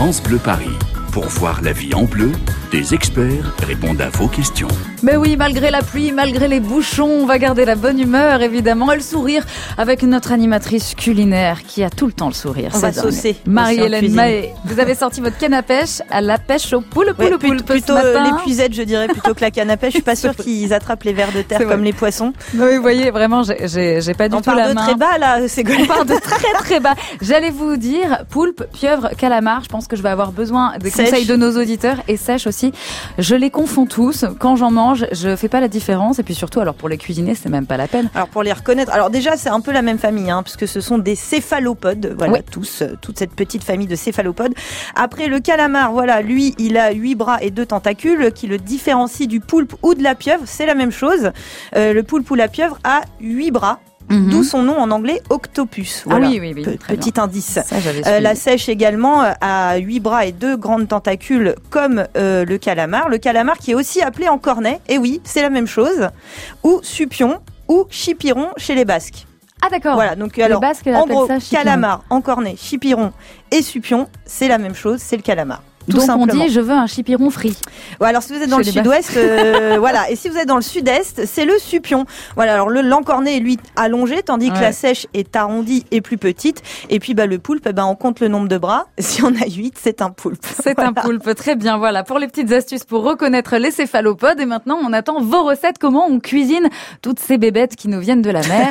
France Bleu Paris. Pour voir la vie en bleu, des experts répondent à vos questions. Mais oui, malgré la pluie, malgré les bouchons, on va garder la bonne humeur, évidemment, et le sourire avec notre animatrice culinaire qui a tout le temps le sourire. On va saucer. Marie-Hélène Mahé, vous avez sorti votre canne à pêche à la pêche au poule plutôt l'épuisette, je dirais, plutôt que la canne à pêche. Je suis pas sûre qu'ils attrapent les vers de terre comme les poissons. Oui, vous voyez, vraiment, j'ai pas du tout la main. On part de très bas, là, c'est On part de très très bas. J'allais vous dire, poulpe, pieuvre, calamar, je pense que je vais avoir besoin des conseils de nos auditeurs, et sèche aussi. Je les confonds tous. Quand j'en mange, je fais pas la différence. Et puis surtout, alors pour les cuisiner, c'est même pas la peine. Alors pour les reconnaître, alors déjà c'est un peu la même famille, puisque ce sont des céphalopodes. Voilà, toute cette petite famille de céphalopodes. Après le calamar, voilà, lui, il a 8 bras et 2 tentacules qui le différencient du poulpe ou de la pieuvre. C'est la même chose. Le poulpe ou la pieuvre a 8 bras. D'où son nom en anglais octopus. Voilà. Ah oui, petit indice. Ça, la sèche également a 8 bras et 2 grandes tentacules comme le calamar. Le calamar qui est aussi appelé en cornet, et oui, c'est la même chose. Ou supion ou chipiron chez les Basques. Ah d'accord. Voilà, donc alors Basques, en gros, calamar, en cornet, chipiron et supion, c'est la même chose, c'est le calamar. Tout donc simplement. on dit je veux un chipiron frit. Ouais, alors si vous êtes dans le sud-ouest, voilà, et si vous êtes dans le sud-est, c'est le supion. Voilà, alors l'encorné est lui allongé, tandis que la sèche est arrondie et plus petite. Et puis le poulpe, on compte le nombre de bras. Si on a 8, c'est un poulpe. C'est un poulpe, très bien. Voilà pour les petites astuces pour reconnaître les céphalopodes. Et maintenant, on attend vos recettes. Comment on cuisine toutes ces bébêtes qui nous viennent de la mer.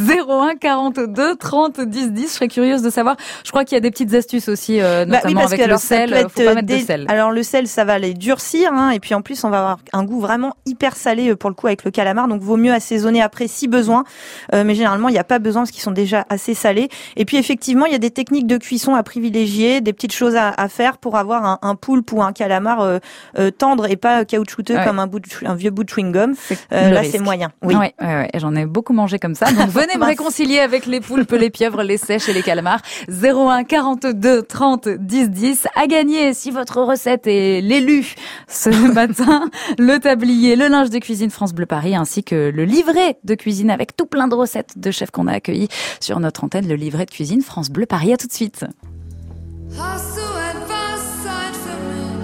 01 42 30 10 10. Je serais curieuse de savoir. Je crois qu'il y a des petites astuces aussi, notamment avec le sel. Faut pas mettre de sel. Alors le sel, ça va les durcir, et puis en plus on va avoir un goût vraiment hyper salé pour le coup avec le calamar, donc vaut mieux assaisonner après si besoin, mais généralement il n'y a pas besoin parce qu'ils sont déjà assez salés. Et puis effectivement il y a des techniques de cuisson à privilégier, des petites choses à faire pour avoir un poulpe ou un calamar tendre et pas caoutchouteux comme un vieux bout de chewing-gum. Là c'est moyen. Oui. Ouais. J'en ai beaucoup mangé comme ça, donc venez me réconcilier avec les poulpes, les pieuvres, les sèches et les calamars. 01 42 30 10 10 à gagner si votre recette est l'élu ce matin, le tablier, le linge de cuisine France Bleu Paris, ainsi que le livret de cuisine avec tout plein de recettes de chefs qu'on a accueillis sur notre antenne, le livret de cuisine France Bleu Paris. À tout de suite. Hast du etwas Zeit für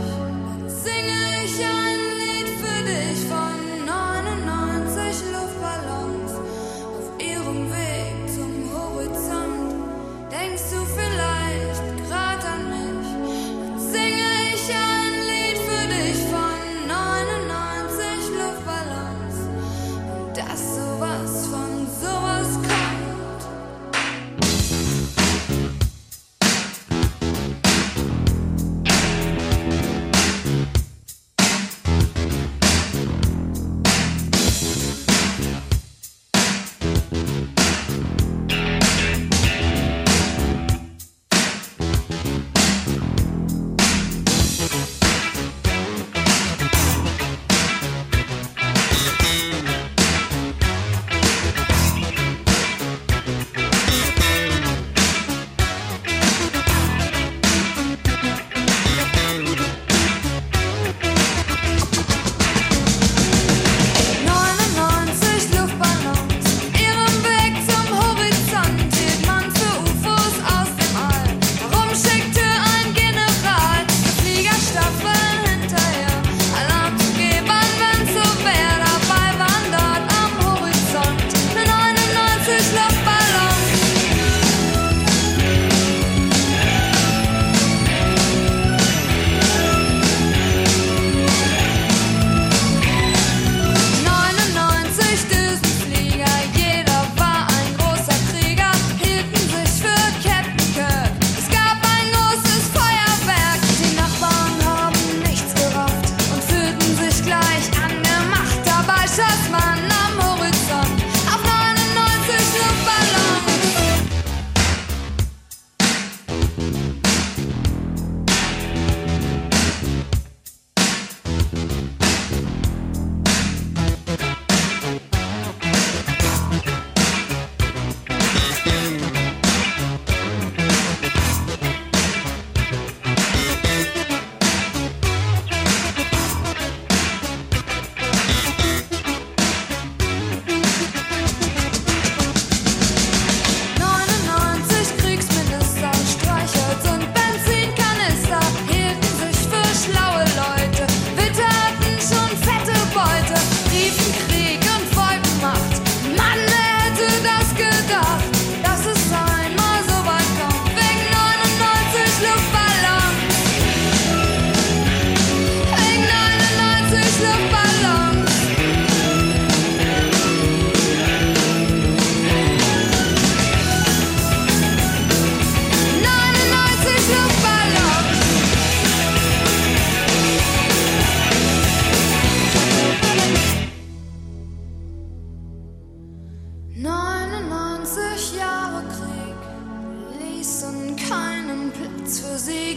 mich? Singe ich ein Lied für dich von 99 Luftballons auf ihrem Weg zum Horizont. Denkst du vielleicht grad an mich? Dann singe ich ein Lied für dich von 99 Luftballons und dass sowas von sowas kommt.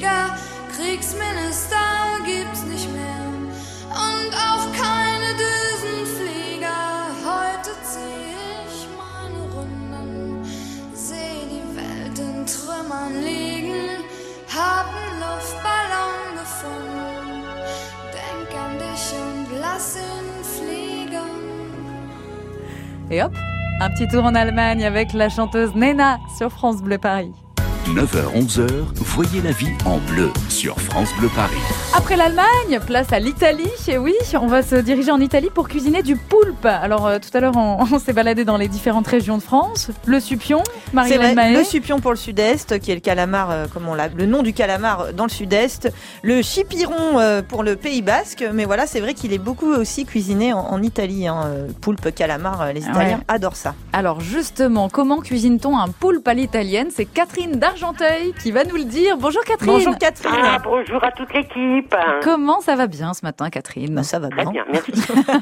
Flieger, Kriegsminister gibt's nicht mehr und auch keine Düsenflieger. Heute zieh ich meine Runden, seh die Welt in Trümmern liegen, hab 'n Luftballon gefunden, denk an dich und lass ihn fliegen. Et hop, un petit tour en Allemagne avec la chanteuse Nena sur France Bleu Paris. 9h-11h, voyez la vie en bleu sur France Bleu Paris. Après l'Allemagne, place à l'Italie. Et oui, on va se diriger en Italie pour cuisiner du poulpe. Alors tout à l'heure, on s'est baladé dans les différentes régions de France. Le supion, Marie-Hélène Mahé. Le supion pour le sud-est, qui est le calamar, comme on l'a, le nom du calamar dans le sud-est. Le chipiron pour le Pays Basque. Mais voilà, c'est vrai qu'il est beaucoup aussi cuisiné en Italie. Poulpe, calamar, les Italiens adorent ça. Alors justement, comment cuisine-t-on un poulpe à l'italienne? C'est Catherine d'Argenteuil qui va nous le dire. Bonjour Catherine. Bonjour Catherine. Ah, bonjour à toute l'équipe. Comment ça va bien ce matin, Catherine? Ça va Très bien. bien, merci.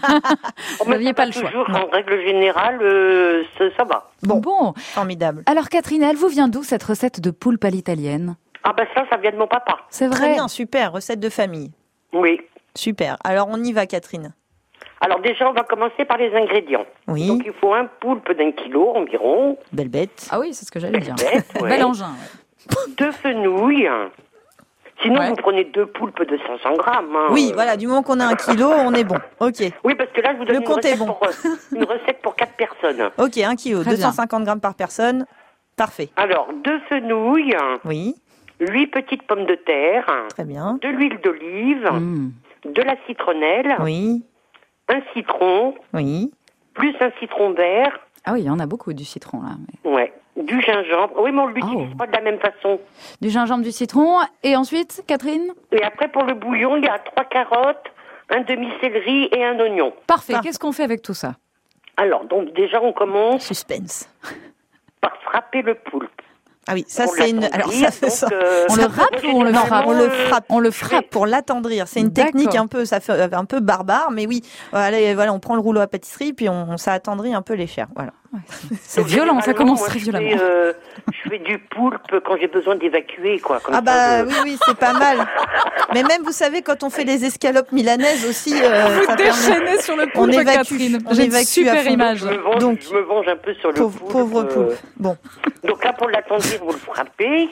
Vous n'aviez pas le choix. Toujours, en règle générale, ça va. Bon. Formidable. Alors Catherine, elle vous vient d'où cette recette de poulpe à l'italienne? Ah ben ça vient de mon papa. C'est vrai. Très bien, super. Recette de famille. Oui. Super. Alors on y va Catherine. Alors déjà, on va commencer par les ingrédients. Oui. Donc il faut un poulpe d'1 kilo environ, Belle bête. Ah oui, c'est ce que j'allais dire. bête, ouais. Bel engin. 2 fenouilles. Sinon, Ouais. vous prenez 2 poulpes de 500 grammes. Hein. Oui, voilà, du moment qu'on a 1 kilo, on est bon. Ok. Oui, parce que là, je vous donne Le compte est bon. une recette pour 4 personnes. Ok, 1 kilo, Très bien. 250 grammes par personne. Parfait. Alors, 2 fenouilles, Oui, 8 petites pommes de terre, très bien. de l'huile d'olive, Mmh. de la citronnelle, Oui, un citron, oui. plus un citron vert, Ah oui, il y en a beaucoup du citron là. Mais... ouais, du gingembre. Oui, mais on l'utilise Oh. pas de la même façon. Du gingembre, du citron. Et ensuite, Catherine? Et après, pour le bouillon, il y a 3 carottes, un demi-céleri et un oignon. Parfait. Ah. Qu'est-ce qu'on fait avec tout ça? Alors, donc déjà, on commence Suspense. par frapper le poulpe. Ah oui, ça Pour c'est une. l'attendrir, Alors ça fait donc, ça. On le râpe ou on le frappe? On le frappe. On le Oui. frappe pour l'attendrir. C'est une D'accord. technique un peu, ça fait un peu barbare, mais oui. Voilà, on prend le rouleau à pâtisserie puis ça attendrit un peu les chairs. Voilà. C'est Donc, violent, ça généralement, commence moi, très je violemment. je fais du poulpe quand j'ai besoin d'évacuer, quoi. Comme Ah ça, bah je- oui, c'est pas mal. Mais même vous savez quand on fait les escalopes milanaises aussi, ça permet. Déchaîné sur le On poulpe, évacue. Catherine. On J'ai une évacue à super fond. image. Donc, je me venge un peu sur le poulpe. Pauvre poulpe. Bon, Donc là, pour l'attendrir, vous le frappez.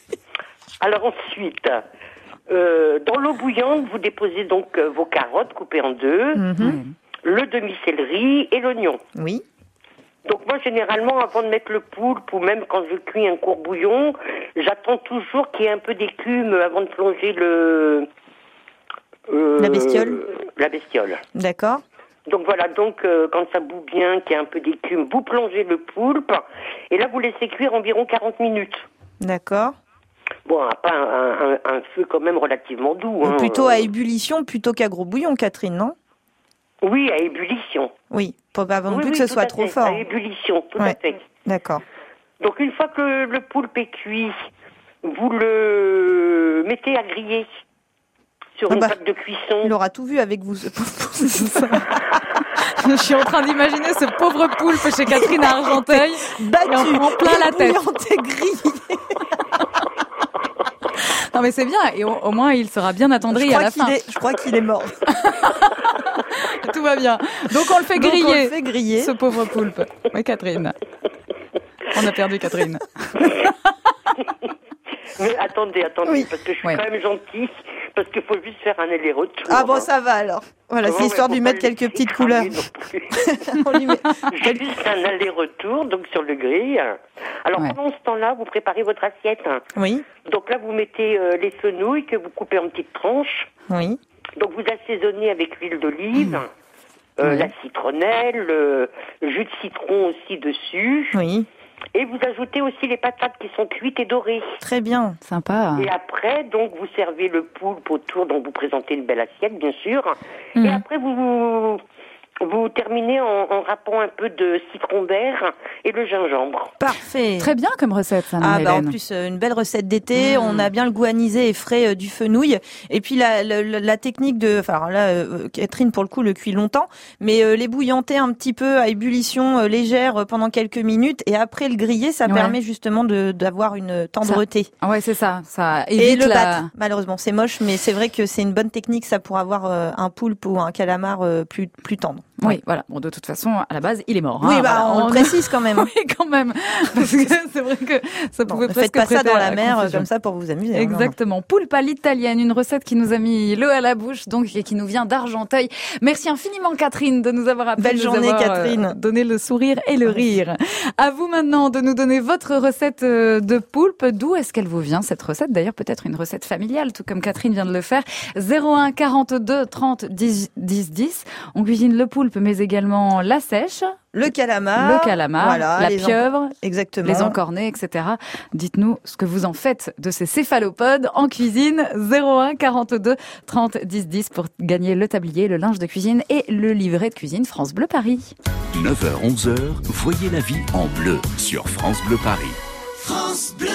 Alors ensuite, dans l'eau bouillante, vous déposez donc vos carottes coupées en deux, le demi-céleri et l'oignon. oui. Donc moi, généralement, avant de mettre le poulpe, ou même quand je cuis un court bouillon, j'attends toujours qu'il y ait un peu d'écume avant de plonger La bestiole. La bestiole. D'accord. Donc voilà, quand ça bout bien, qu'il y a un peu d'écume, vous plongez le poulpe, et là, vous laissez cuire environ 40 minutes. D'accord. Bon, pas un feu quand même relativement doux. Hein. Plutôt à ébullition plutôt qu'à gros bouillon, Catherine, non? Oui, à ébullition. Oui, pas non Oui, plus oui, que ce tout soit à trop fait, fort. À ébullition, tout Ouais. à fait. D'accord. Donc une fois que le poulpe est cuit, vous le mettez à griller sur une table de cuisson. Il aura tout vu avec vous. Ce Je suis en train d'imaginer ce pauvre poulpe chez Catherine à Argenteuil. battu, Et en plein la tête. grillé. Non mais c'est bien, et au moins il sera bien attendri à la fin. Je crois qu'il est mort. Tout va bien. Donc on le fait Donc, griller. on le fait griller. Ce pauvre poulpe. Oui, Catherine. On a perdu Catherine. Mais attendez, Oui. parce que je suis Ouais. quand même gentille, parce qu'il faut juste faire un aller-retour. Ah bon, hein. ça va alors. Voilà, c'est Ouais, histoire de lui faut mettre pas quelques petites couleurs. cramer non plus. On lui met- Juste un aller-retour, donc sur le grill. Alors Ouais. pendant ce temps-là, vous préparez votre assiette. Oui, Donc là, vous mettez les fenouilles que vous coupez en petites tranches. oui. Donc vous assaisonnez avec l'huile d'olive, Oui. la citronnelle, le jus de citron aussi dessus. Oui, Et vous ajoutez aussi les patates qui sont cuites et dorées. très bien. Sympa. Et après, donc, vous servez le poulpe autour, donc vous présentez une belle assiette, bien sûr. Mhm. Et après, vous vous terminez en râpant un peu de citron vert et le gingembre. Parfait. Très bien comme recette, ça, Marie-Hélène. En plus, une belle recette d'été. On a bien le goût anisé et frais du fenouil. Et puis, la technique Catherine, pour le coup, le cuit longtemps. Mais les bouillanter un petit peu à ébullition légère pendant quelques minutes. Et après le griller, ça permet justement d'avoir une tendreté. Ouais, c'est ça. Ça évite et le battre. Malheureusement, c'est moche, mais c'est vrai que c'est une bonne technique, ça, pour avoir un poulpe ou un calamar plus tendre. Oui, voilà. Bon, de toute façon, à la base, il est mort. Oui, voilà. on le précise quand même. Oui, quand même. Parce que c'est vrai que ça pouvait presque prêter. Faites pas ça dans la mer confusion. comme ça pour vous amuser. Exactement. Poulpe à l'italienne, une recette qui nous a mis l'eau à la bouche, donc, et qui nous vient d'Argenteuil. Merci infiniment, Catherine, de nous avoir appelé. Belle journée, Catherine. Donné le sourire et le rire. À vous maintenant de nous donner votre recette de poulpe. D'où est-ce qu'elle vous vient, cette recette? D'ailleurs, peut-être une recette familiale, tout comme Catherine vient de le faire. 01 42 30 10 10. On cuisine le poulpe, mais également la sèche, le calamar, voilà, la pieuvre, exactement, les encornets, etc. Dites-nous ce que vous en faites de ces céphalopodes en cuisine. 01 42 30 10 10 pour gagner le tablier, le linge de cuisine et le livret de cuisine France Bleu Paris. 9h-11h, voyez la vie en bleu sur France Bleu Paris. France Bleu.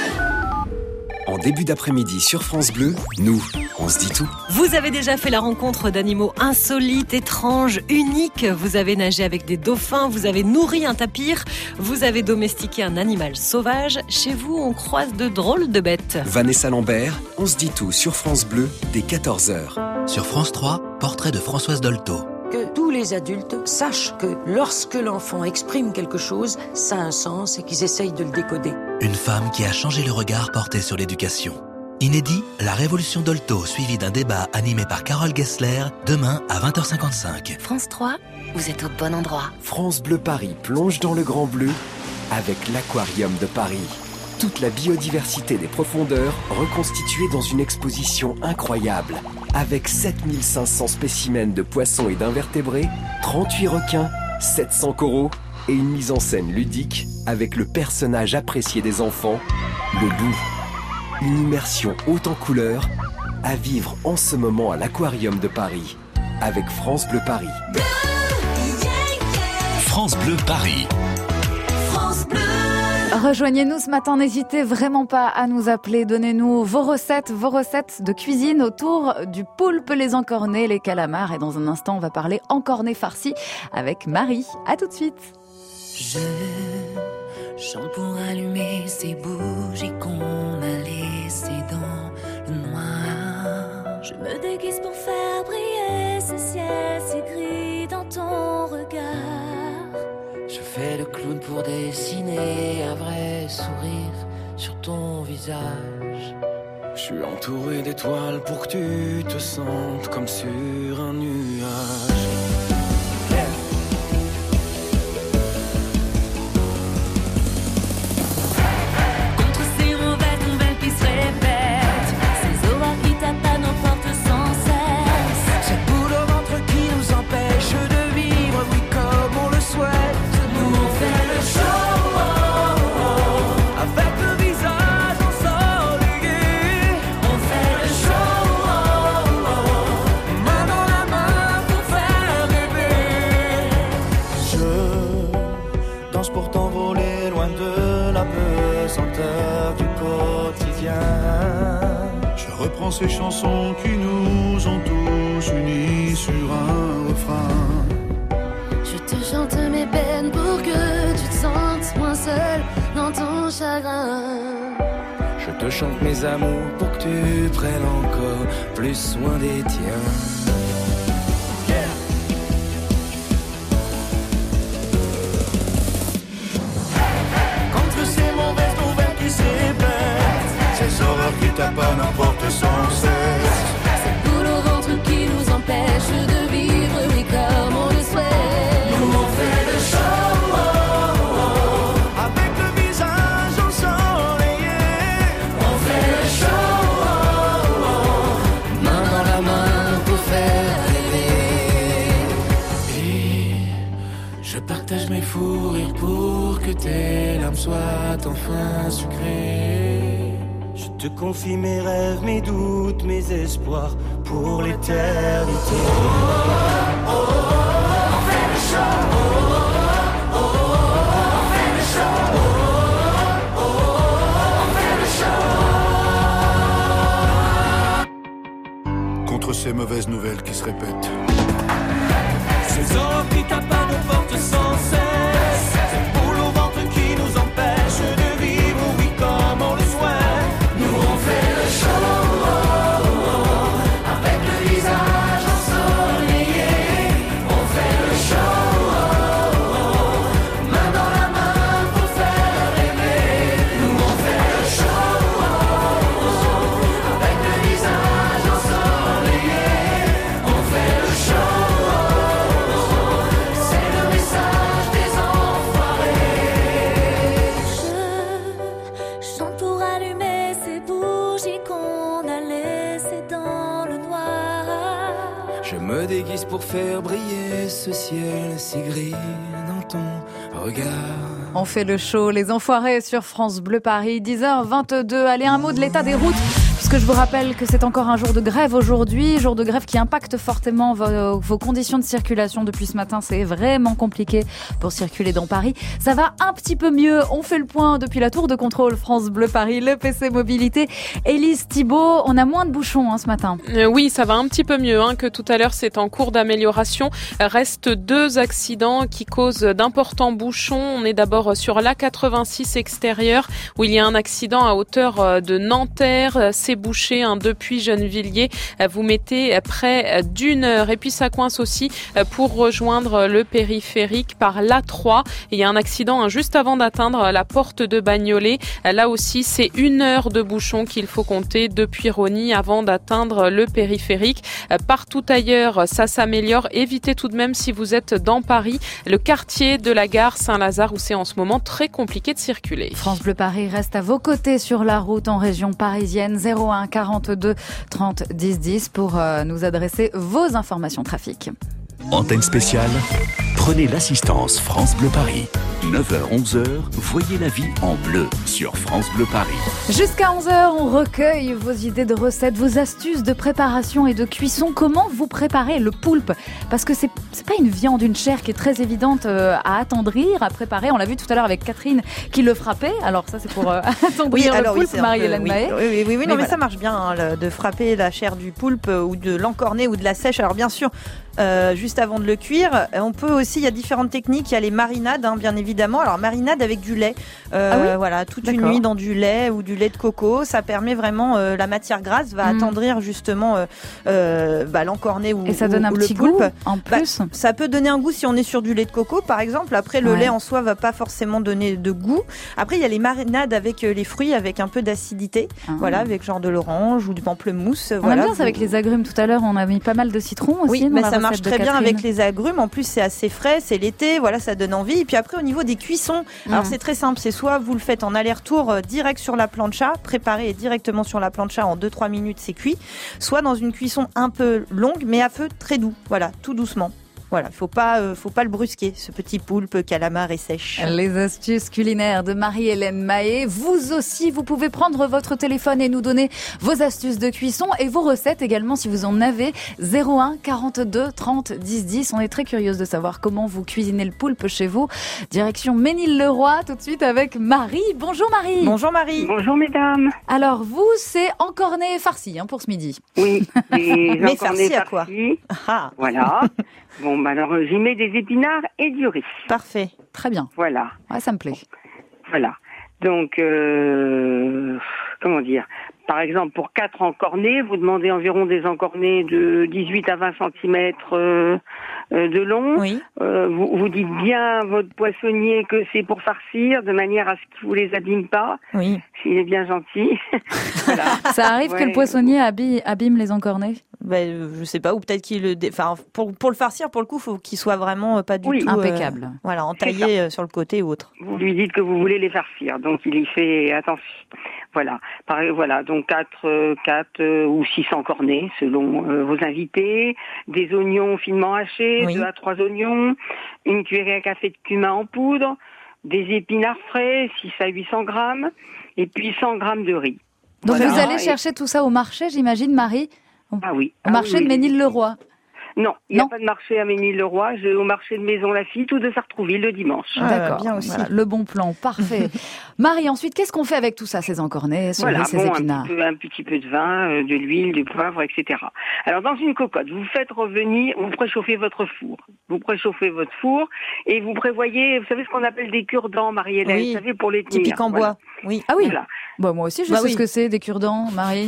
En début d'après-midi sur France Bleu, nous, on se dit tout. Vous avez déjà fait la rencontre d'animaux insolites, étranges, uniques. Vous avez nagé avec des dauphins, vous avez nourri un tapir, vous avez domestiqué un animal sauvage. Chez vous, on croise de drôles de bêtes. Vanessa Lambert, on se dit tout sur France Bleu dès 14h. Sur France 3, portrait de Françoise Dolto. Que tous les adultes sachent que lorsque l'enfant exprime quelque chose, ça a un sens et qu'ils essayent de le décoder. Une femme qui a changé le regard porté sur l'éducation. Inédit, la révolution Dolto, suivie d'un débat animé par Carole Gessler, demain à 20h55. France 3, vous êtes au bon endroit. France Bleu Paris plonge dans le grand bleu avec l'Aquarium de Paris. Toute la biodiversité des profondeurs reconstituée dans une exposition incroyable. Avec 7500 spécimens de poissons et d'invertébrés, 38 requins, 700 coraux et une mise en scène ludique avec le personnage apprécié des enfants, le loup. Une immersion haute en couleurs à vivre en ce moment à l'Aquarium de Paris avec France Bleu Paris. France Bleu Paris. France Bleu. Rejoignez-nous ce matin, n'hésitez vraiment pas à nous appeler, donnez-nous vos recettes de cuisine autour du poulpe, les encornets, les calamars. Et dans un instant, on va parler encornets farcis avec Marie. À tout de suite. Je chante pour allumer ces bougies qu'on a laissées dans le noir. Je me déguise pour faire briller ce ciel si gris dans ton regard. Je fais le clown pour dessiner un vrai sourire sur ton visage. Je suis entouré d'étoiles pour que tu te sentes comme sur un nuage. Contre ces mauvaises nouvelles qui se répètent, ces horreurs qui tapent n'importe sans cesse. Cette boule au ventre qui nous empêche de vivre, oui, comme on le souhaite. Nous on fait le show, avec le visage ensoleillé. on fait le show, Main dans la main pour faire rêver. Je danse pour t'envoler loin de la pesanteur du quotidien. Je reprends ces chansons qui nous ont tous unis sur un refrain. Je te chante mes peines pour que tu te sentes moins seul dans ton chagrin. Je te chante mes amours pour que tu prennes encore plus soin des tiens. Contre ces mauvaises nouvelles qui se répètent, ces horreurs qui tapent à n'importe sans cesse. Cette boule au ventre qui nous empêche de vivre, oui, comme on le souhaite. Nous on fait le show, Avec le visage ensoleillé, on fait le show, main dans la main pour faire rêver. Et je partage mes fous rires pour que tes larmes soient enfin sucrées. Je te confie mes rêves, mes doutes, mes espoirs pour l'éternité. Contre ces mauvaises nouvelles qui se répètent. Ces hommes qui tapent à nos portes sans cesse, ces boules au ventre qui nous empêchent de vivre, oui, comme on le souhaite. Nous on fait le show, avec le visage ensoleillé. On fait le show, main dans la main pour faire rêver. Nous on fait le show, avec le visage ensoleillé. On fait le show. Chante pour allumer ces bougies qu'on a laissées dans le noir. Je me déguise pour faire briller ce ciel si gris dans ton regard. On fait le show, les enfoirés sur France Bleu Paris, 10h22. Allez, un mot de l'état des routes, puisque je vous rappelle que c'est encore un jour de grève aujourd'hui, jour de grève qui impacte fortement vos conditions de circulation. Depuis ce matin, c'est vraiment compliqué pour circuler dans Paris. Ça va un petit peu mieux. On fait le point depuis la tour de contrôle France Bleu Paris, le PC Mobilité. Élise Thibault, on a moins de bouchons ce matin. Oui, ça va un petit peu mieux que tout à l'heure. C'est en cours d'amélioration. Restent 2 accidents qui causent d'importants bouchons. On est d'abord sur l'A86 extérieur où il y a un accident à hauteur de Nanterre. C'est bouché depuis Gennevilliers. Vous mettez près d'1 heure. Et puis ça coince aussi pour rejoindre le périphérique par l'A3. Il y a un accident juste avant d'atteindre la porte de Bagnolet. Là aussi, c'est 1 heure de bouchon qu'il faut compter depuis Rosny avant d'atteindre le périphérique. Partout ailleurs, ça s'améliore. Évitez tout de même, si vous êtes dans Paris, le quartier de la gare Saint-Lazare où c'est en ce moment très compliqué de circuler. France Bleu Paris reste à vos côtés sur la route en région parisienne. 01 42 30 10 10 pour nous adresser vos informations trafic. Antenne spéciale, prenez l'assistance France Bleu Paris. 9h-11h, voyez la vie en bleu sur France Bleu Paris. Jusqu'à 11h, on recueille vos idées de recettes, vos astuces de préparation et de cuisson. Comment vous préparez le poulpe? Parce que c'est pas une viande, une chair qui est très évidente à attendrir, à préparer. On l'a vu tout à l'heure avec Catherine qui le frappait. Alors ça, c'est pour attendrir le poulpe, Marie-Hélène Mahé. Oui, non, mais voilà. ça marche bien de frapper la chair du poulpe ou de l'encorner ou de la sèche. Alors bien sûr, juste avant de le cuire, on peut aussi, il y a différentes techniques. Il y a les marinades, bien évidemment. Alors marinade avec du lait, voilà, toute une nuit dans du lait ou du lait de coco, ça permet vraiment, la matière grasse va attendrir justement l'encornet ou, et ça donne un ou petit le poulpe. goût en plus. Ça peut donner un goût si on est sur du lait de coco par exemple. Après le lait en soi va pas forcément donner de goût. Après il y a les marinades avec les fruits avec un peu d'acidité, voilà, avec genre de l'orange ou du pamplemousse. On aime bien ça avec les agrumes tout à l'heure, on a mis pas mal de citron aussi. Oui, mais dans la ça marche recette de très bien Catherine. avec les agrumes. En plus, c'est assez frais, c'est l'été, voilà, ça donne envie. Et puis après, au niveau des cuissons, alors c'est très simple, c'est soit vous le faites en aller-retour direct sur la plancha, préparé directement sur la plancha en 2-3 minutes, c'est cuit, soit dans une cuisson un peu longue, mais à feu très doux, voilà, tout doucement. Voilà, faut pas le brusquer, ce petit poulpe calamar et sèche. Les astuces culinaires de Marie-Hélène Mahé. Vous aussi, vous pouvez prendre votre téléphone et nous donner vos astuces de cuisson et vos recettes également si vous en avez. 01 42 30 10 10. On est très curieuse de savoir comment vous cuisinez le poulpe chez vous. Direction Ménil-le-Roi, tout de suite avec Marie. Bonjour Marie. Bonjour Marie. Bonjour mesdames. Alors vous, c'est encorné farci pour ce midi. Oui, des mais encornés farci à quoi? Voilà. Bon, alors j'y mets des épinards et du riz. Parfait. Très bien. Voilà. Ouais, ça me plaît. Voilà. Donc, comment dire? Par exemple, pour 4 encornés, vous demandez environ des encornés de 18 à 20 cm de long. Oui. Vous dites bien à votre poissonnier que c'est pour farcir, de manière à ce qu'il vous les abîme pas. Oui. S'il est bien gentil. Voilà. Ça arrive que le poissonnier abîme les encornés? Je sais pas, ou peut-être qu'il pour le farcir, pour le coup, faut qu'il soit vraiment pas du tout impeccable. Voilà, entaillé sur le côté ou autre. Vous lui dites que vous voulez les farcir, donc il y fait attention. Voilà. Pareil, voilà, donc 4 ou 6 encornés selon vos invités, des oignons finement hachés, 2 à 3 oignons, une cuillerée à café de cumin en poudre, des épinards frais, 6 à 800 grammes, et puis 100 grammes de riz. Donc vous allez chercher tout ça au marché, j'imagine, Marie? Ah oui. Au marché de Ménil-le-Roi. Non, il n'y a pas de marché à Ménil-le-Roi. Je vais au marché de Maison Lafitte ou de Sartrouville le dimanche. D'accord, bien aussi. Voilà, le bon plan, parfait. Marie, ensuite, qu'est-ce qu'on fait avec tout ça, ces encornets, ces épinards? Un petit peu de vin, de l'huile, du poivre, etc. Alors, dans une cocotte, vous préchauffez votre four. Vous préchauffez votre four et vous prévoyez, vous savez ce qu'on appelle des cure-dents, Marie-Hélène, Oui, vous savez, pour les tenir. Typique en bois. Oui. Ah oui. Voilà. Bah, moi aussi, je sais ce que c'est, des cure-dents, Marie.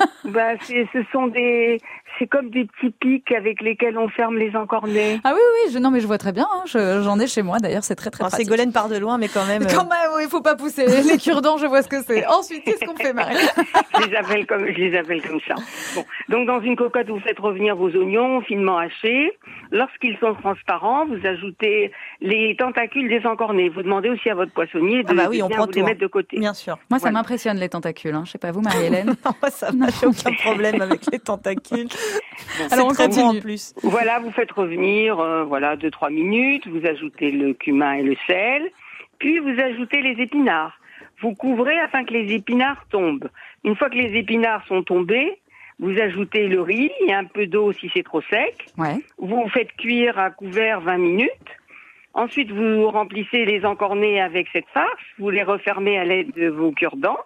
C'est comme des petits pics avec lesquels on ferme les encornets. Ah oui, non, mais je vois très bien. Hein. J'en ai chez moi, d'ailleurs, c'est très pratique. Ségolène part de loin, mais quand même. Oui, il faut pas pousser. Les cure-dents, je vois ce que c'est. Ensuite, qu'est-ce qu'on fait, Marie? Je les appelle comme ça. Bon. Donc, dans une cocotte, vous faites revenir vos oignons finement hachés. Lorsqu'ils sont transparents, vous ajoutez les tentacules des encornets. Vous demandez aussi à votre poissonnier de bien vous les mettre de côté. Bien sûr. Moi, ça m'impressionne, les tentacules. Hein. Je sais pas, vous, Marie-Hélène? Moi, ça n'a aucun problème avec les tentacules. Alors, on très continue. bon en plus. Voilà, vous faites revenir 2-3 minutes. Vous ajoutez le cumin et le sel. Puis, vous ajoutez les épinards. Vous couvrez afin que les épinards tombent. Une fois que les épinards sont tombés, vous ajoutez le riz et un peu d'eau si c'est trop sec. Ouais. Vous faites cuire à couvert 20 minutes. Ensuite, vous remplissez les encornets avec cette farce. Vous les refermez à l'aide de vos cure-dents.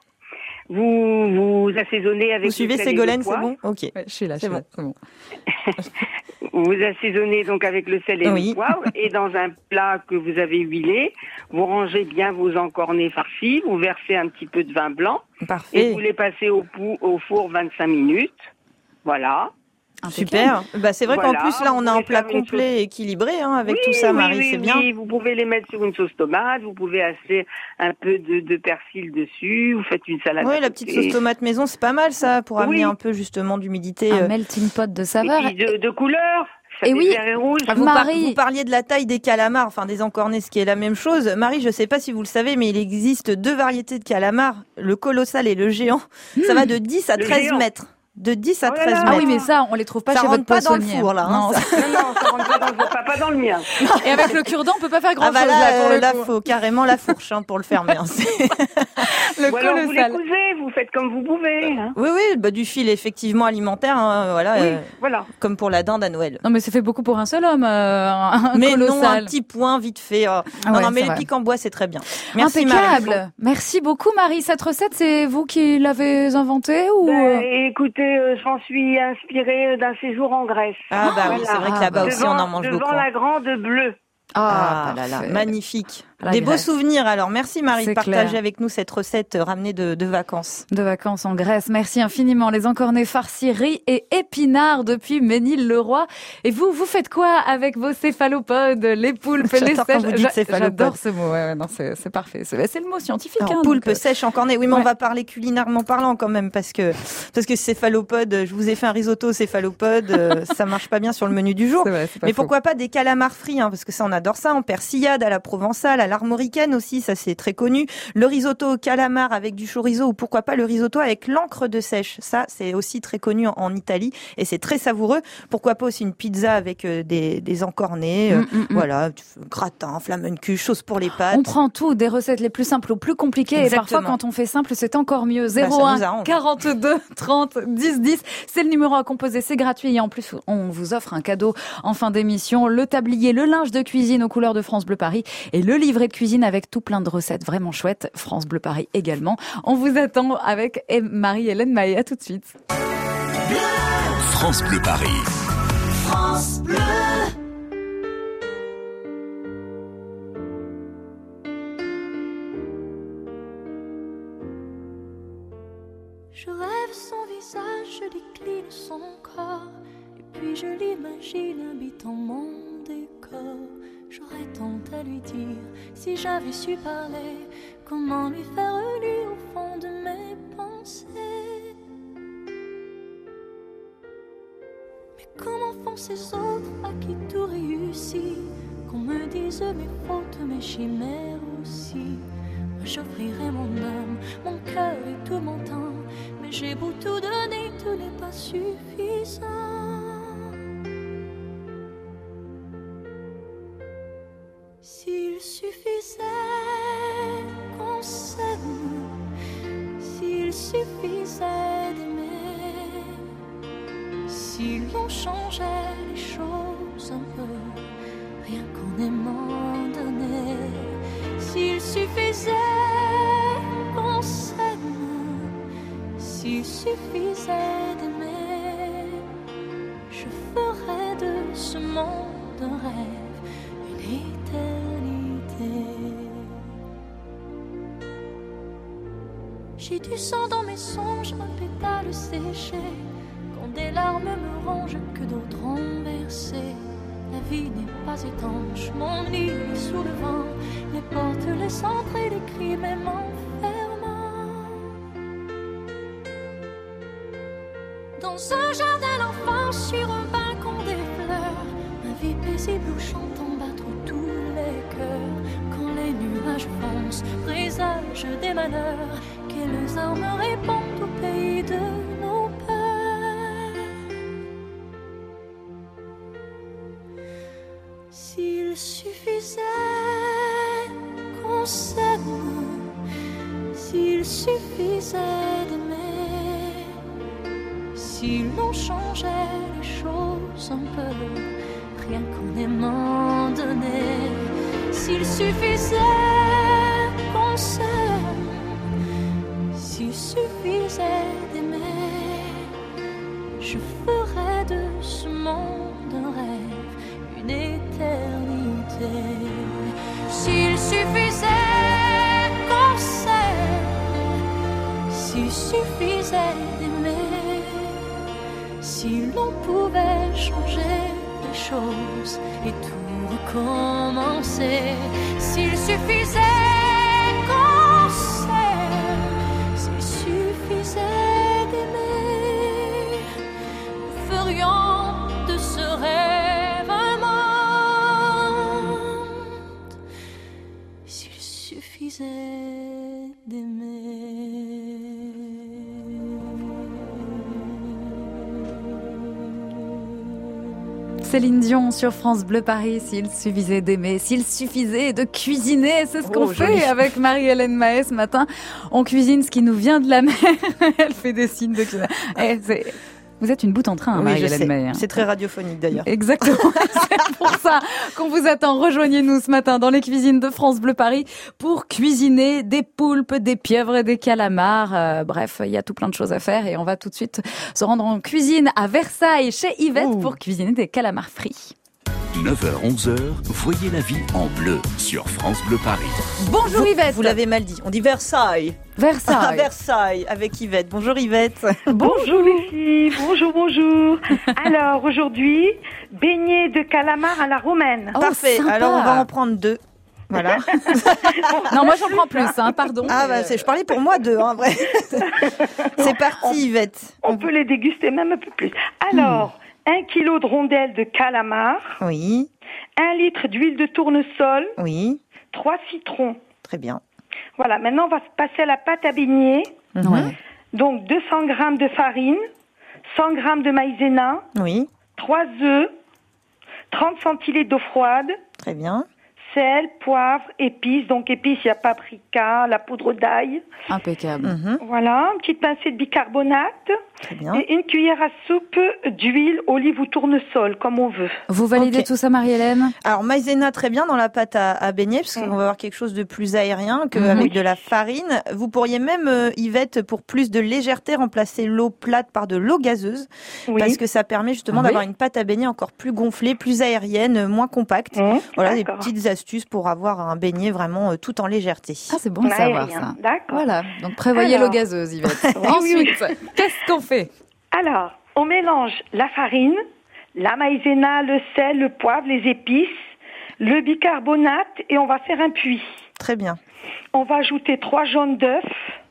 Vous assaisonnez avec Vous suivez le sel et Ségolène, le c'est poivre. bon? Ok. Ouais, je suis là, c'est bon. Vous assaisonnez donc avec le sel et le poivre. Et dans un plat que vous avez huilé, vous rangez bien vos encornets farcis. Vous versez un petit peu de vin blanc. Parfait. Et vous les passez au four 25 minutes. Voilà. Super. C'est vrai qu'en plus, là, on a un plat complet et équilibré avec tout ça, Marie. C'est bien. Oui, vous pouvez les mettre sur une sauce tomate. Vous pouvez hacher un peu de persil dessus. Vous faites une salade. Oui, la petite sauce tomate maison, c'est pas mal, ça, pour amener un peu, justement, d'humidité. Un melting pot de saveurs. Et puis de couleurs. Et oui, vous parliez de la taille des calamars, enfin des encornets, ce qui est la même chose. Marie, je sais pas si vous le savez, mais il existe 2 variétés de calamars, le colossal et le géant. Ça va de 10 à 13 mètres. De 10 à 13 mètres. Ah oui, mais ça, on les trouve pas ça chez votre poissonnier. Ça rentre pas dans le four, là. Non, ça rentre pas dans le four, pas dans le mien. Et avec le cure-dent, on peut pas faire grand-chose, là, pour le coup. faut carrément la fourche, pour le fermer. Le colossal. Vous les cousez, vous faites comme vous pouvez. Hein. Oui, du fil, effectivement, alimentaire, voilà. Comme pour la dinde à Noël. Non, mais ça fait beaucoup pour un seul homme, un mais colossal. Non, un petit point, vite fait. Non, mais les pics en bois, c'est très bien. Merci, impeccable. Marie. Merci beaucoup, Marie. Cette recette, c'est vous qui l'avez inventée ou écoutez, j'en suis inspirée d'un séjour en Grèce. Ah oui, c'est vrai que là-bas aussi, on en mange beaucoup. Devant la Grande Bleue. Magnifique. La Des beaux Grèce. souvenirs. Alors, merci Marie de partager clair. avec nous cette recette ramenée de vacances. De vacances en Grèce. Merci infiniment. Les encornets farcis, riz et épinards depuis Ménil-le-Roi. Et vous faites quoi avec vos céphalopodes, les poulpes, les J'adore quand sèches? vous dites céphalopode. J'adore ce mot. Ouais, non, c'est parfait. C'est le mot scientifique. Alors, poulpe sèche encornet. Oui, mais on va parler culinairement parlant quand même parce que céphalopode, je vous ai fait un risotto céphalopode, ça marche pas bien sur le menu du jour. C'est pas mais faux. pourquoi pas des calamars frits, parce que ça, on adore ça, en persillade, à la provençale, à l'armoricaine aussi, ça c'est très connu. Le risotto au calamar avec du chorizo ou pourquoi pas le risotto avec l'encre de sèche. Ça, c'est aussi très connu en Italie et c'est très savoureux. Pourquoi pas aussi une pizza avec des encornets, voilà, gratin, flamencuche, sauce pour les pâtes. On prend tout, des recettes les plus simples aux plus compliquées. Exactement. Et parfois, quand on fait simple, c'est encore mieux. Ça 01 nous arrange. 42 30 10 10. C'est le numéro à composer, c'est gratuit. Et en plus, on vous offre un cadeau en fin d'émission. Le tablier, le linge de cuisine aux couleurs de France Bleu Paris et le livret de cuisine avec tout plein de recettes vraiment chouettes. France Bleu Paris également. On vous attend avec Marie-Hélène Mahé. À tout de suite. France Bleu Paris. France Bleu. Je rêve son visage, je décline son corps, et puis je l'imagine habitant mon décor. J'aurais tant à lui dire, si j'avais su parler, comment lui faire lire au fond de mes pensées. Mais comment font ces autres à qui tout réussit, qu'on me dise mes fautes, mes chimères aussi. Moi j'offrirais mon âme, mon cœur et tout mon temps, mais j'ai beau tout donner, tout n'est pas suffisant. S'il suffisait qu'on s'aime, s'il suffisait d'aimer, si Si l'on changeait les choses un peu, rien qu'en aimant donner, s'il suffisait qu'on s'aime, s'il suffisait d'aimer, je ferais de ce monde un rêve, une éternité. J'ai du sang dans mes songes, un pétale séché, quand des larmes me rongent que d'autres ont versé. La vie n'est pas étanche, mon lit est sous le vent, les portes, les centres et les cris même enfermant. Dans un jardin d'enfance, sur un balcon des fleurs, ma vie paisible où j'entends battre tous les cœurs. Quand les nuages foncent, présage des malheurs, quelles armes répondent au pays de nos peurs. S'il suffisait qu'on s'aime, s'il suffisait d'aimer, si l'on changeait les choses un peu, rien qu'en aimant donner, s'il suffisait qu'on s'aime, s'il suffisait d'aimer, je ferais de ce monde un rêve, une éternité. S'il suffisait qu'on s'aime, s'il suffisait d'aimer, si l'on pouvait changer les choses et tout recommencer, s'il suffisait qu'on s'aime, s'il suffisait d'aimer, nous ferions de ce rêve un monde, s'il suffisait d'aimer. Céline Dion sur France Bleu Paris, s'il suffisait d'aimer, s'il suffisait de cuisiner, c'est ce qu'on fait avec Marie-Hélène Mahé ce matin. On cuisine ce qui nous vient de la mer. Elle fait des signes de cuisine. Vous êtes une boute en train, Marie-Hélène Mahé. C'est très radiophonique d'ailleurs. Exactement. C'est pour ça qu'on vous attend. Rejoignez-nous ce matin dans les cuisines de France Bleu Paris pour cuisiner des poulpes, des pieuvres et des calamars. Bref, il y a tout plein de choses à faire et on va tout de suite se rendre en cuisine à Versailles chez Yvette pour cuisiner des calamars frits. 9h-11h, voyez la vie en bleu sur France Bleu Paris. Bonjour Yvette. Vous l'avez mal dit, on dit Versailles. Versailles. Versailles, avec Yvette. Bonjour Yvette. Bonjour Lucie, bonjour. Alors aujourd'hui, beignets de calamar à la romaine. Oh, parfait, sympa. Alors on va en prendre 2. Voilà. Non, moi j'en prends plus, pardon. Ah bah je parlais pour moi 2, vrai. C'est parti Yvette. On peut les déguster même un peu plus. Alors, 1 kilo de rondelles de calamar. Oui. 1 litre d'huile de tournesol. Oui. 3 citrons. Très bien. Voilà, maintenant on va passer à la pâte à beignets. Ouais. Donc 200 g de farine, 100 g de maïzena. Oui. 3 œufs, 30 centilitres d'eau froide. Très bien. Sel, poivre, épices. Donc épices, il y a paprika, la poudre d'ail. Impeccable. Voilà, une petite pincée de bicarbonate. Très bien. Et une cuillère à soupe d'huile, olive ou tournesol, comme on veut. Vous validez tout ça, Marie-Hélène ? Alors, maïzena, très bien dans la pâte à beignets, parce qu'on va avoir quelque chose de plus aérien qu'avec de la farine. Vous pourriez même, Yvette, pour plus de légèreté, remplacer l'eau plate par de l'eau gazeuse, parce que ça permet justement d'avoir une pâte à beignets encore plus gonflée, plus aérienne, moins compacte. Voilà, des petites astuces pour avoir un beignet vraiment tout en légèreté. Ah, c'est bon de savoir ça. D'accord. Voilà, donc prévoyez l'eau gazeuse, Yvette. Ensuite, qu'est-ce qu'on fait ? Alors, on mélange la farine, la maïzena, le sel, le poivre, les épices, le bicarbonate et on va faire un puits. Très bien. On va ajouter 3 jaunes d'œufs,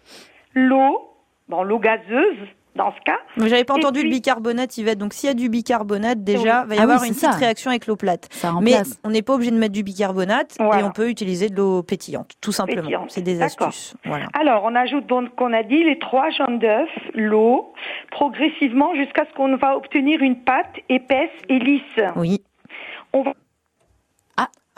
l'eau, l'eau gazeuse dans ce cas. Mais j'avais pas entendu le bicarbonate, Yvette. Donc s'il y a du bicarbonate, déjà, il va y avoir une petite réaction avec l'eau plate. Mais on n'est pas obligé de mettre du bicarbonate et on peut utiliser de l'eau pétillante, tout simplement. C'est des astuces. Voilà. Alors, on ajoute donc, qu'on a dit, les 3 jaunes d'œufs, l'eau, progressivement jusqu'à ce qu'on va obtenir une pâte épaisse et lisse. Oui. On va...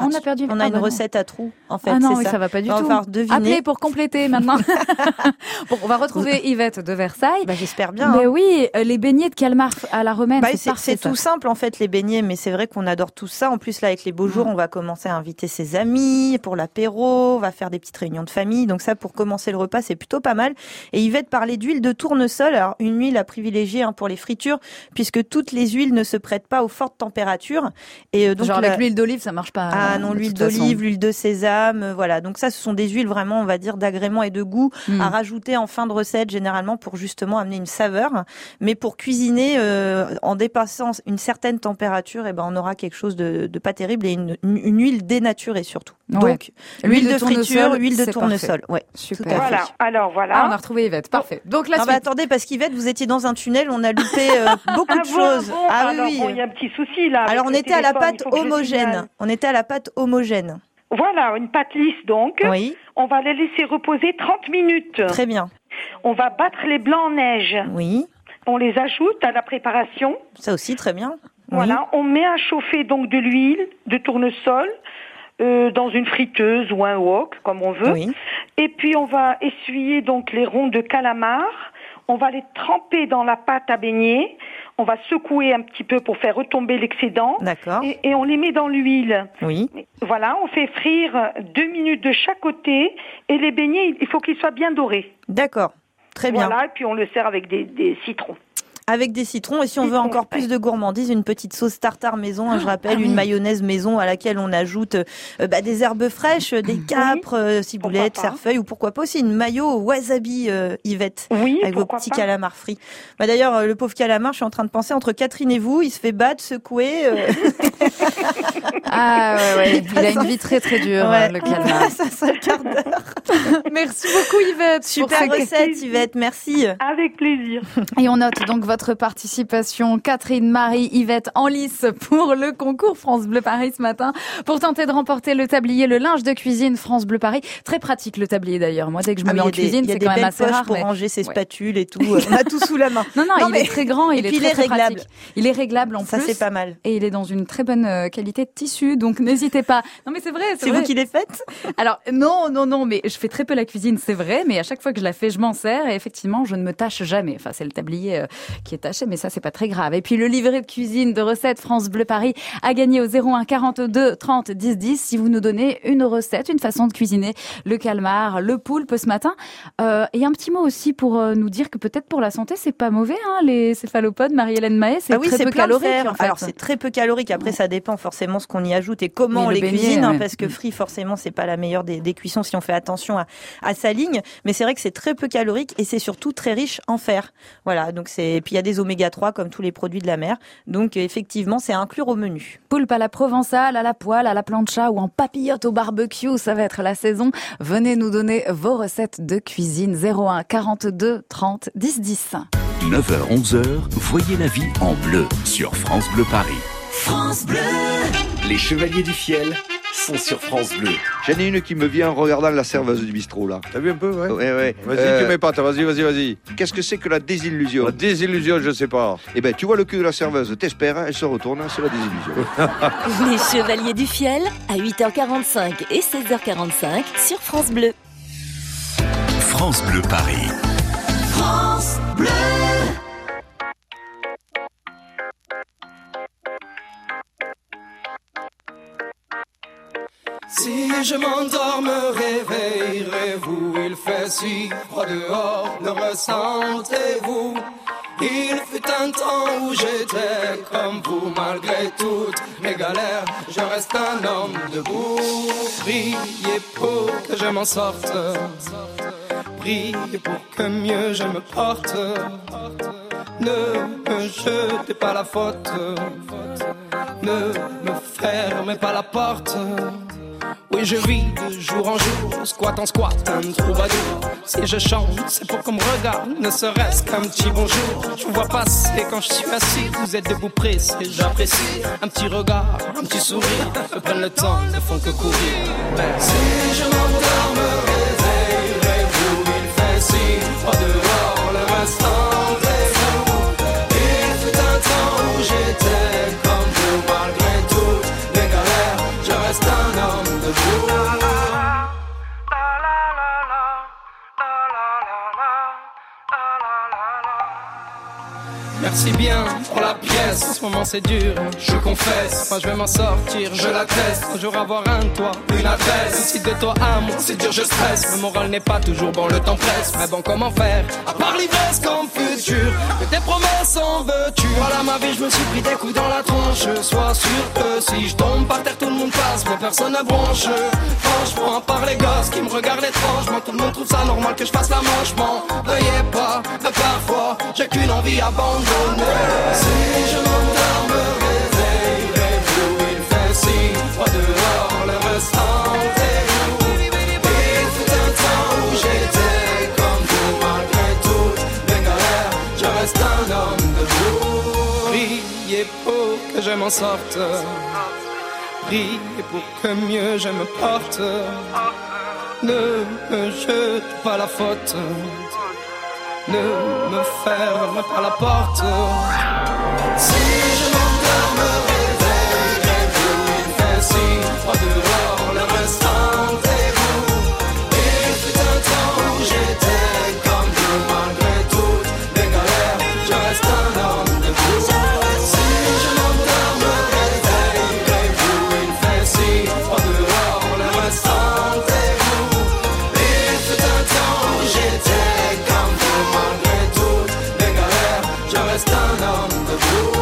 On a perdu. On a une recette à trous, en fait. Ah non, c'est oui, ça. ça va pas du On va tout. falloir deviner. Appelez pour compléter maintenant. Bon, on va retrouver Yvette de Versailles. J'espère bien. Mais oui, les beignets de calmar à la romaine, c'est parfait. C'est tout simple, en fait, les beignets, mais c'est vrai qu'on adore tout ça. En plus, là, avec les beaux jours, on va commencer à inviter ses amis pour l'apéro, on va faire des petites réunions de famille. Donc ça, pour commencer le repas, c'est plutôt pas mal. Et Yvette parlait d'huile de tournesol. Alors, une huile à privilégier pour les fritures, puisque toutes les huiles ne se prêtent pas aux fortes températures. Et donc, genre avec l'huile d'olive, ça marche pas. Ah non, l'huile d'olive, l'huile de sésame, voilà. Donc ça, ce sont des huiles vraiment, on va dire, d'agrément et de goût à rajouter en fin de recette, généralement pour justement amener une saveur. Mais pour cuisiner, en dépassant une certaine température, on aura quelque chose de pas terrible et une huile dénaturée surtout. Donc, l'huile de friture, huile de tournesol. Ouais, super. Voilà. Alors voilà. Ah, on a retrouvé Yvette. Parfait. Donc la suite. Attendez, parce qu'Yvette, vous étiez dans un tunnel, on a loupé beaucoup de choses. Alors, il y a un petit souci là. Alors, on était à la pâte homogène. On était à la pâte homogène. Voilà, une pâte lisse donc. Oui. On va la laisser reposer 30 minutes. Très bien. On va battre les blancs en neige. Oui. On les ajoute à la préparation. Ça aussi, très bien. Voilà, on met à chauffer donc de l'huile de tournesol dans une friteuse ou un wok, comme on veut. Oui. Et puis on va essuyer donc les ronds de calamar. On va les tremper dans la pâte à beignet. On va secouer un petit peu pour faire retomber l'excédent. D'accord. Et on les met dans l'huile. Oui. Voilà, on fait frire 2 minutes de chaque côté. Et les beignets, il faut qu'ils soient bien dorés. D'accord. Très bien. Voilà, et puis on le sert avec des citrons. Avec des citrons, et si on veut encore plus de gourmandise, une petite sauce tartare maison, je rappelle, une mayonnaise maison à laquelle on ajoute des herbes fraîches, des capres, ciboulettes, cerfeuil, ou pourquoi pas aussi une mayo au wasabi, Yvette, avec vos petits calamars frits. D'ailleurs, le pauvre calamar, je suis en train de penser, entre Catherine et vous, il se fait battre, secouer. Ah ouais, il a une vie très très dure, le calamar. Ça sent le quart d'heure. Merci beaucoup Yvette. Super recette Yvette, merci. Avec plaisir. Et on note donc votre participation, Catherine, Marie, Yvette en lice pour le concours France Bleu Paris ce matin pour tenter de remporter le tablier, le linge de cuisine France Bleu Paris. Très pratique le tablier d'ailleurs. Moi dès que je me mets en cuisine, c'est quand même assez rare. Pour ranger ses spatules et tout. On a tout sous la main. Non, il est très grand, il est très réglable. pratique. Il est réglable en plus. Ça c'est pas mal. Et il est dans une très bonne qualité de tissu, donc n'hésitez pas. Non mais c'est vrai. C'est vous qui les faites? Alors non, mais je fais très peu la cuisine, c'est vrai, mais à chaque fois que je la fais, je m'en sers et effectivement, je ne me tâche jamais. Enfin, c'est le tablier qui est taché, mais ça c'est pas très grave. Et puis le livret de cuisine de recettes France Bleu Paris a gagné au 01 42 30 10 10 si vous nous donnez une recette, une façon de cuisiner le calmar, le poulpe ce matin. Et un petit mot aussi pour nous dire que peut-être pour la santé, c'est pas mauvais, les céphalopodes, Marie-Hélène Mahé, c'est très peu calorique. En fait. Alors c'est très peu calorique. Après, ça dépend forcément ce qu'on y ajoute et comment on les cuisine, parce que frit, forcément, c'est pas la meilleure des cuissons si on fait attention à sa ligne. Mais c'est vrai que c'est très peu calorique et c'est surtout très riche en fer. Voilà. Donc puis il y a des oméga 3 comme tous les produits de la mer. Donc effectivement, c'est à inclure au menu. Poulpe à la provençale, à la poêle, à la plancha ou en papillote au barbecue, ça va être la saison. Venez nous donner vos recettes de cuisine. 01 42 30 10 10. 9h 11h, voyez la vie en bleu sur France Bleu Paris. France Bleu. Les Chevaliers du Fiel sont sur France Bleu. J'en ai une qui me vient en regardant la serveuse du bistrot là. T'as vu un peu, ouais? Ouais. Vas-y, tu m'épates, vas-y. Qu'est-ce que c'est que la désillusion? La désillusion, je sais pas. Eh ben, tu vois le cul de la serveuse, t'espères, elle se retourne, c'est la désillusion. Les Chevaliers du Fiel, à 8h45 et 16h45 sur France Bleu. France Bleu Paris. France Bleu. Si je m'endors, me réveillerez-vous? Il fait si froid dehors, le ressentez-vous? Il fut un temps où j'étais comme vous, malgré toutes mes galères, je reste un homme debout. Priez pour que je m'en sorte, priez pour que mieux je me porte. Ne me jetez pas la faute, ne me fermez pas la porte. Oui, je vis de jour en jour, squat en squat, un troubadour. Si je chante, c'est pour qu'on me regarde, ne serait-ce qu'un petit bonjour. Je vous vois passer quand je suis assis, vous êtes debout pressé, j'apprécie. Un petit regard, un petit sourire, me prennent le temps, ne font que courir. Si je m'endors, me réveillerez-vous? Il fait si froid dehors, le restant est vous. Il fut un temps où j'étais comme vous, malgré toutes les galères, je reste un homme. merci bien pour la pièce. En ce moment c'est dur, je confesse. Moi je vais m'en sortir, je l'atteste. Un jour avoir un toit, une adresse. Si de toi à moi c'est dur, je stresse. Le moral n'est pas toujours bon, le temps presse. Mais bon, comment faire, à part l'ivresse comme futur, que tes promesses en veux-tu? Voilà ma vie, je me suis pris des coups dans la tronche. Sois sûr que si je tombe par terre, tout le monde passe, mais personne ne bronche. Franchement, à part les gosses qui me regardent étrangement, tout le monde trouve ça normal que je fasse la manche. M'en veuillez pas, mais parfois j'ai qu'une envie abandonnée. Si je m'endors, me réveillerai vous. Il fait si froid dehors, le restant est vous. Il fut un temps où j'étais comme vous, malgré toutes mes galères, je reste un homme debout. Priez pour que je m'en sorte, priez pour que mieux je me porte. Ne me jete pas la faute, ne me ferme pas la porte. Si je m'endors, me réveillerai vous. Il fait si froid dehors, le restant est vous. Il fut un temps où j'étais comme vous, malgré toutes mes galères, je reste un homme debout. Si je m'endors, me réveillerai vous. Il fait si froid dehors, le restant est vous. Il fut un temps où j'étais comme vous, malgré toutes mes galères, je reste un homme debout.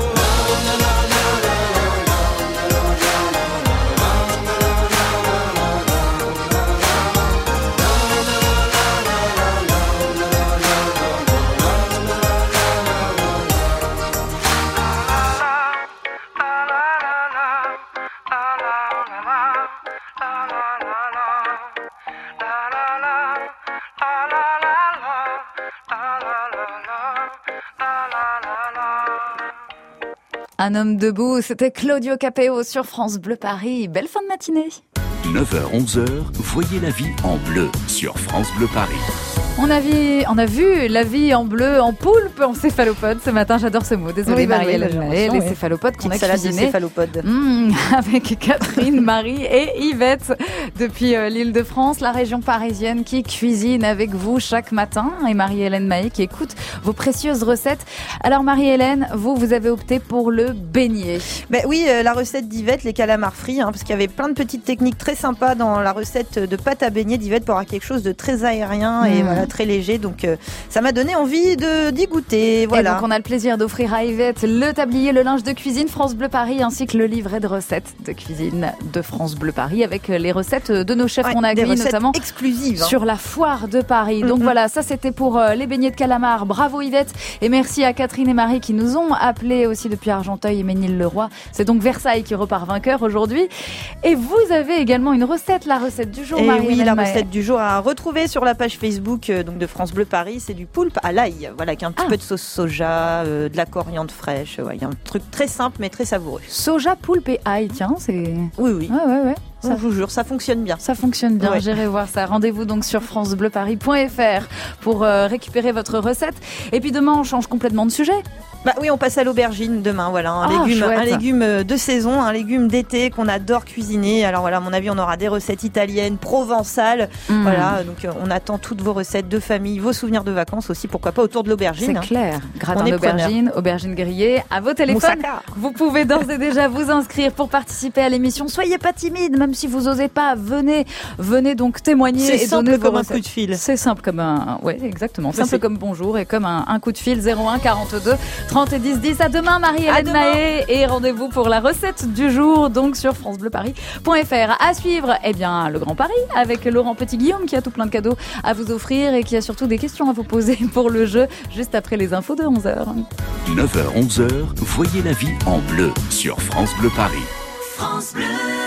Un homme debout, c'était Claudio Capéo sur France Bleu Paris. Belle fin de matinée. 9h-11h, voyez la vie en bleu sur France Bleu Paris. On a vu la vie en bleu, en poulpe, en céphalopode ce matin. J'adore ce mot. Désolée, Oui, Marie-Hélène. oui, Les céphalopodes qu'on a cuisinés. Céphalopodes. Avec Catherine, Marie et Yvette depuis l'Île-de-France, la région parisienne qui cuisine avec vous chaque matin. Et Marie-Hélène Mahé qui écoute vos précieuses recettes. Alors Marie-Hélène, vous avez opté pour le beignet. Ben oui, la recette d'Yvette, les calamars frits, parce qu'il y avait plein de petites techniques très sympas dans la recette de pâte à beignet d'Yvette pour avoir quelque chose de très aérien et voilà, très léger. Donc ça m'a donné envie d'y goûter. Voilà. Et donc on a le plaisir d'offrir à Yvette le tablier, le linge de cuisine France Bleu Paris ainsi que le livret de recettes de cuisine de France Bleu Paris avec les recettes de nos chefs qu'on a accueillis notamment exclusives sur la foire de Paris. Donc voilà, ça c'était pour les beignets de calamar. Bravo Yvette et merci à Catherine et Marie qui nous ont appelés aussi depuis Argenteuil et Ménil-le-Roi. C'est donc Versailles qui repart vainqueur aujourd'hui. Et vous avez également une recette, la recette du jour, Marie. Oui, la recette du jour à retrouver sur la page Facebook donc de France Bleu Paris, c'est du poulpe à l'ail, voilà, avec un petit peu de sauce soja, de la coriandre fraîche, il y a un truc très simple mais très savoureux. Soja, poulpe et ail, tiens, c'est... Oui. Ouais. Ça, je vous jure, ça fonctionne bien. Ça fonctionne bien, ouais. J'irai voir ça. Rendez-vous donc sur francebleuparis.fr pour récupérer votre recette. Et puis demain, on change complètement de sujet. Bah oui, on passe à l'aubergine demain, voilà, un légume de saison, un légume d'été qu'on adore cuisiner. Alors voilà, à mon avis, on aura des recettes italiennes, provençales. Voilà, donc on attend toutes vos recettes de famille, vos souvenirs de vacances aussi, pourquoi pas autour de l'aubergine. C'est clair. Gratin d'aubergine, aubergine grillée, à vos téléphones. Moussaka. Vous pouvez d'ores et déjà vous inscrire pour participer à l'émission. Soyez pas timide, même si vous osez pas, venez donc témoigner. C'est et simple donner comme vos un coup de fil. C'est simple comme exactement. Simple comme bonjour et comme un coup de fil 01 42 30 et 10 10. À demain, Marie-Hélène Mahé, et rendez-vous pour la recette du jour donc sur francebleuparis.fr. À suivre, le Grand Paris avec Laurent Petit-Guillaume qui a tout plein de cadeaux à vous offrir et qui a surtout des questions à vous poser pour le jeu juste après les infos de 11h. 9h-11h, voyez la vie en bleu sur France Bleu Paris. France Bleu.